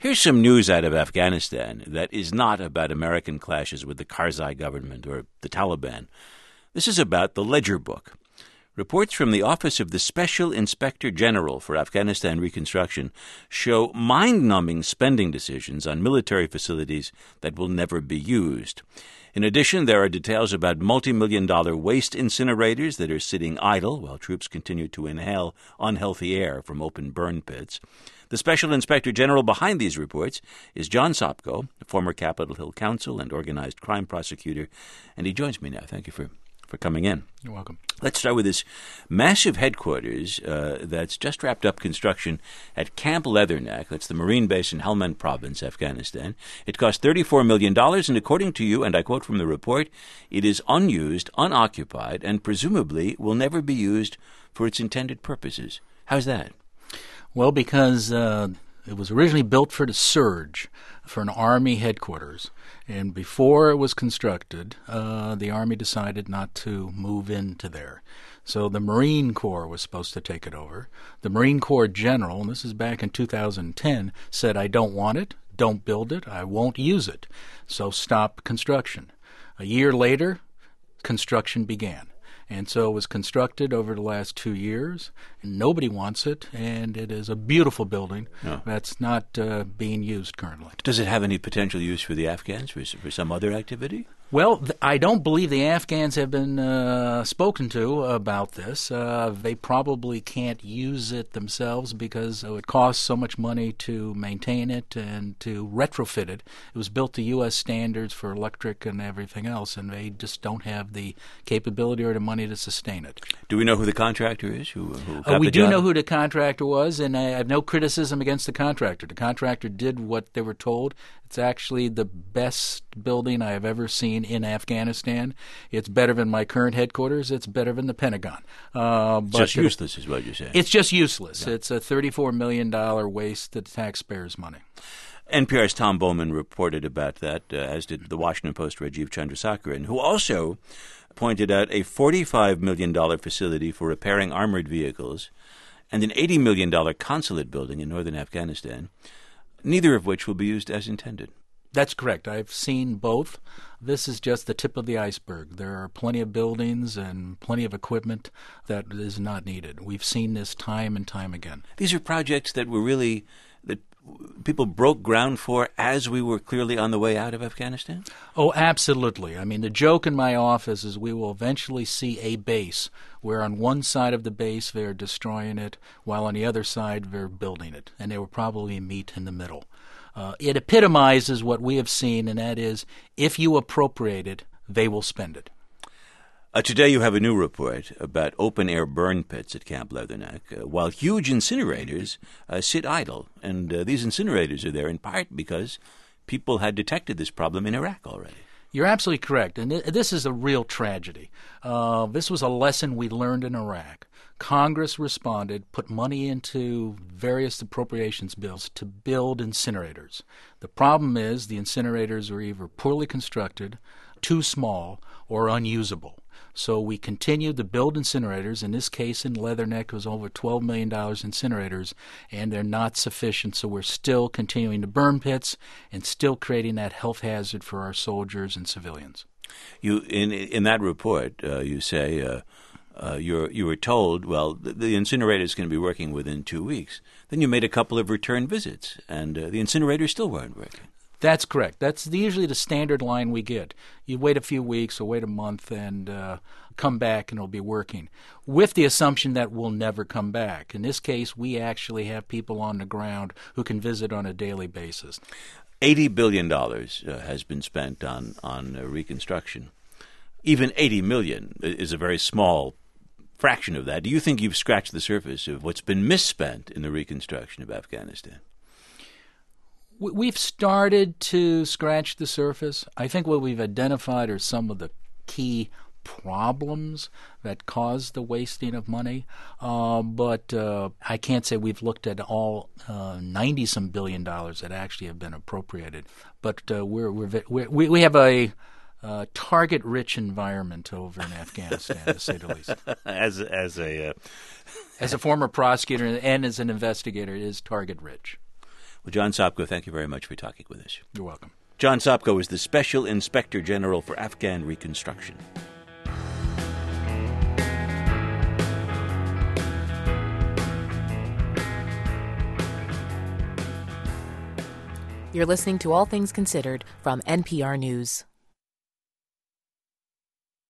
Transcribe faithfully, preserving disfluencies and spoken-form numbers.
Here's some news out of Afghanistan that is not about American clashes with the Karzai government or the Taliban. This is about the Ledger Book. Reports from the Office of the Special Inspector General for Afghanistan Reconstruction show mind-numbing spending decisions on military facilities that will never be used. In addition, there are details about multi-million dollar waste incinerators that are sitting idle while troops continue to inhale unhealthy air from open burn pits. The Special Inspector General behind these reports is John Sopko, a former Capitol Hill counsel and organized crime prosecutor, and he joins me now. Thank you for, for coming in. You're welcome. Let's start with this massive headquarters uh, that's just wrapped up construction at Camp Leatherneck. That's the Marine base in Helmand Province, Afghanistan. It cost thirty-four million dollars, and according to you, and I quote from the report, it is unused, unoccupied, and presumably will never be used for its intended purposes. How's that? Well, because uh, it was originally built for the surge, for an Army headquarters. And before it was constructed, uh, the Army decided not to move into there. So the Marine Corps was supposed to take it over. The Marine Corps General, and this is back in two thousand ten, said, I don't want it, don't build it, I won't use it. So stop construction. A year later, construction began. And so it was constructed over the last two years. And nobody wants it, and it is a beautiful building no. that's not uh, being used currently. Does it have any potential use for the Afghans, for, for some other activity? Well, th- I don't believe the Afghans have been uh, spoken to about this. Uh, they probably can't use it themselves because it costs so much money to maintain it and to retrofit it. It was built to U S standards for electric and everything else, and they just don't have the capability or the money to sustain it. Do we know who the contractor is? Who, who uh, we the do job? know who the contractor was, and I have no criticism against the contractor. The contractor did what they were told. It's actually the best building I have ever seen in Afghanistan. It's better than my current headquarters. It's better than the Pentagon. Uh, but just useless is what you're saying. It's just useless. Yeah. It's a thirty-four million dollars waste of taxpayers' money. N P R's Tom Bowman reported about that, uh, as did the Washington Post Rajiv Chandrasekaran, who also pointed out a forty-five million dollars facility for repairing armored vehicles and an eighty million dollars consulate building in northern Afghanistan, neither of which will be used as intended. That's correct. I've seen both. This is just the tip of the iceberg. There are plenty of buildings and plenty of equipment that is not needed. We've seen this time and time again. These are projects that were really that people broke ground for as we were clearly on the way out of Afghanistan? Oh, absolutely. I mean, the joke in my office is we will eventually see a base where on one side of the base they're destroying it, while on the other side they're building it, and they will probably meet in the middle. Uh, it epitomizes what we have seen, and that is, if you appropriate it, they will spend it. Uh, today you have a new report about open-air burn pits at Camp Leatherneck, uh, while huge incinerators uh, sit idle. And uh, these incinerators are there in part because people had detected this problem in Iraq already. You're absolutely correct, and th- this is a real tragedy. Uh, this was a lesson we learned in Iraq. Congress responded, put money into various appropriations bills to build incinerators. The problem is the incinerators are either poorly constructed, too small, or unusable. So we continued to build incinerators. In this case, in Leatherneck, it was over twelve million dollars incinerators, and they're not sufficient. So we're still continuing to burn pits and still creating that health hazard for our soldiers and civilians. You in in that report, uh, you say uh, uh, you you were told, well, the, the incinerator is going to be working within two weeks. Then you made a couple of return visits, and uh, the incinerators still weren't working. That's correct. That's usually the standard line we get. You wait a few weeks or wait a month and uh, come back and it'll be working, with the assumption that we'll never come back. In this case, we actually have people on the ground who can visit on a daily basis. eighty billion dollars uh, has been spent on, on uh, reconstruction. Even eighty million dollars is a very small fraction of that. Do you think you've scratched the surface of what's been misspent in the reconstruction of Afghanistan? We've started to scratch the surface. I think what we've identified are some of the key problems that cause the wasting of money, uh, but uh, I can't say we've looked at all uh, ninety-some billion dollars that actually have been appropriated. But uh, we're, we're, we we have a uh, target-rich environment over in Afghanistan, to say the least. As as a uh... as a former prosecutor and as an investigator, it is target-rich. Well, John Sopko, thank you very much for talking with us. You're welcome. John Sopko is the Special Inspector General for Afghan Reconstruction. You're listening to All Things Considered from N P R News.